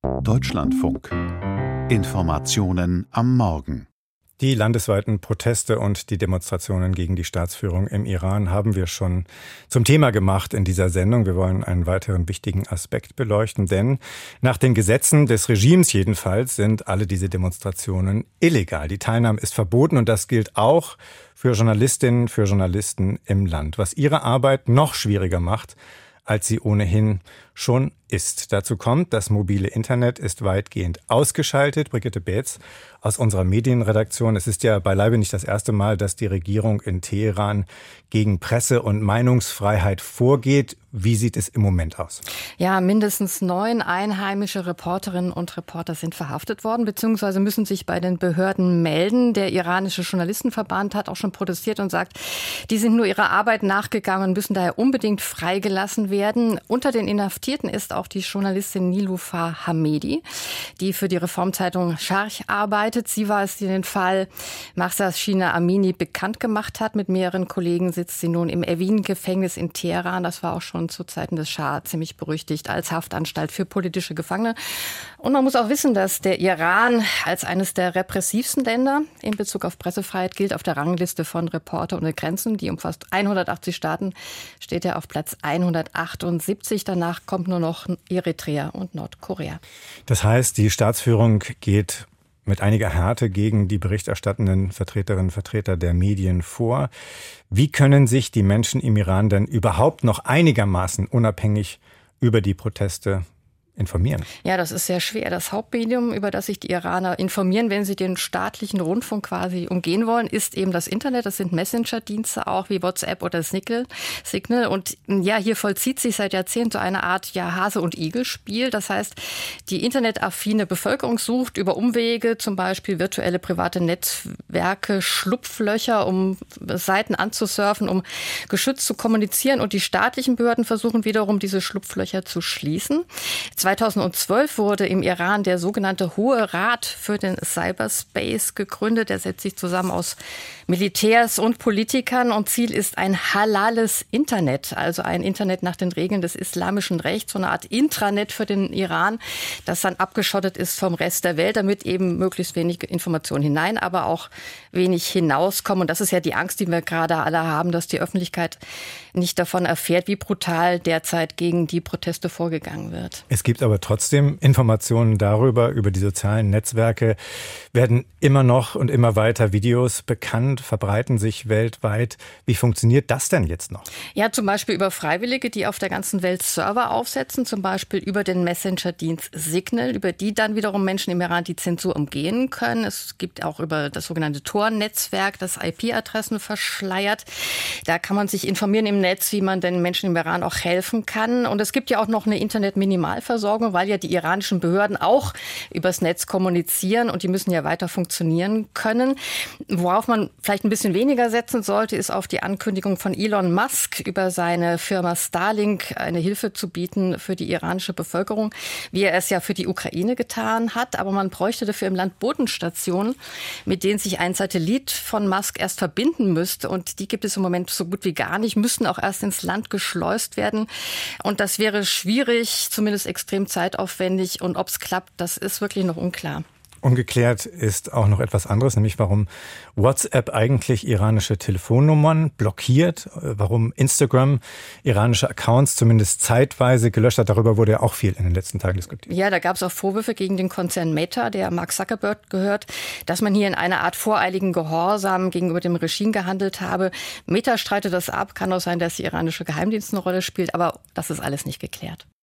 Deutschlandfunk. Informationen am Morgen. Die landesweiten Proteste und die Demonstrationen gegen die Staatsführung im Iran haben wir schon zum Thema gemacht in dieser Sendung. Wir wollen einen weiteren wichtigen Aspekt beleuchten, denn nach den Gesetzen des Regimes jedenfalls sind alle diese Demonstrationen illegal. Die Teilnahme ist verboten und das gilt auch für Journalistinnen, für Journalisten im Land, was ihre Arbeit noch schwieriger macht, als sie ohnehin schon ist. Dazu kommt, das mobile Internet ist weitgehend ausgeschaltet. Brigitte Beetz aus unserer Medienredaktion. Es ist ja beileibe nicht das erste Mal, dass die Regierung in Teheran gegen Presse- und Meinungsfreiheit vorgeht. Wie sieht es im Moment aus? Ja, mindestens 9 einheimische Reporterinnen und Reporter sind verhaftet worden, beziehungsweise müssen sich bei den Behörden melden. Der iranische Journalistenverband hat auch schon protestiert und sagt, die sind nur ihrer Arbeit nachgegangen und müssen daher unbedingt freigelassen werden. Unter den Inhaftierten ist auch die Journalistin Niloufar Hamedi, die für die Reformzeitung Scharq arbeitet. Sie war es, die den Fall Mahsa Shina Amini bekannt gemacht hat. Mit mehreren Kollegen sitzt sie nun im Evin-Gefängnis in Teheran. Das war auch schon zu Zeiten des Schah ziemlich berüchtigt als Haftanstalt für politische Gefangene. Und man muss auch wissen, dass der Iran als eines der repressivsten Länder in Bezug auf Pressefreiheit gilt. Auf der Rangliste von Reporter ohne Grenzen, die umfasst 180 Staaten, steht er auf Platz 178. Danach kommt nur noch Eritrea und Nordkorea. Das heißt, die Staatsführung geht mit einiger Härte gegen die berichterstattenden Vertreterinnen und Vertreter der Medien vor. Wie können sich die Menschen im Iran denn überhaupt noch einigermaßen unabhängig über die Proteste informieren? Ja, das ist sehr schwer. Das Hauptmedium, über das sich die Iraner informieren, wenn sie den staatlichen Rundfunk quasi umgehen wollen, ist eben das Internet. Das sind Messenger-Dienste auch wie WhatsApp oder Signal. Und ja, hier vollzieht sich seit Jahrzehnten so eine Art Hase- und Igel-Spiel. Das heißt, die internetaffine Bevölkerung sucht über Umwege, zum Beispiel virtuelle private Netzwerke, Schlupflöcher, um Seiten anzusurfen, um geschützt zu kommunizieren. Und die staatlichen Behörden versuchen wiederum, diese Schlupflöcher zu schließen. 2012 wurde im Iran der sogenannte Hohe Rat für den Cyberspace gegründet. Der setzt sich zusammen aus Militärs und Politikern und Ziel ist ein halales Internet, also ein Internet nach den Regeln des islamischen Rechts, so eine Art Intranet für den Iran, das dann abgeschottet ist vom Rest der Welt, damit eben möglichst wenig Informationen hinein, aber auch wenig hinauskommen. Und das ist ja die Angst, die wir gerade alle haben, dass die Öffentlichkeit nicht davon erfährt, wie brutal derzeit gegen die Proteste vorgegangen wird. Es gibt aber trotzdem Informationen darüber, über die sozialen Netzwerke werden immer noch und immer weiter Videos bekannt, verbreiten sich weltweit. Wie funktioniert das denn jetzt noch? Ja, zum Beispiel über Freiwillige, die auf der ganzen Welt Server aufsetzen, zum Beispiel über den Messenger-Dienst Signal, über die dann wiederum Menschen im Iran die Zensur umgehen können. Es gibt auch über das sogenannte Tor-Netzwerk, das IP-Adressen verschleiert. Da kann man sich informieren im Netz, wie man den Menschen im Iran auch helfen kann. Und es gibt ja auch noch eine Internet-Minimalversorgung, weil ja die iranischen Behörden auch übers Netz kommunizieren und die müssen ja weiter funktionieren können. Worauf man vielleicht ein bisschen weniger setzen sollte, ist auf die Ankündigung von Elon Musk über seine Firma Starlink eine Hilfe zu bieten für die iranische Bevölkerung, wie er es ja für die Ukraine getan hat. Aber man bräuchte dafür im Land Bodenstationen, mit denen sich ein Satellit von Musk erst verbinden müsste. Und die gibt es im Moment so gut wie gar nicht, müssten auch erst ins Land geschleust werden. Und das wäre schwierig, zumindest extrem zeitaufwendig. Und ob es klappt, das ist wirklich noch unklar. Ungeklärt ist auch noch etwas anderes, nämlich warum WhatsApp eigentlich iranische Telefonnummern blockiert, warum Instagram iranische Accounts zumindest zeitweise gelöscht hat. Darüber wurde ja auch viel in den letzten Tagen diskutiert. Ja, da gab es auch Vorwürfe gegen den Konzern Meta, der Mark Zuckerberg gehört, dass man hier in einer Art voreiligen Gehorsam gegenüber dem Regime gehandelt habe. Meta streitet das ab, kann auch sein, dass die iranische Geheimdienst eine Rolle spielt, aber das ist alles nicht geklärt.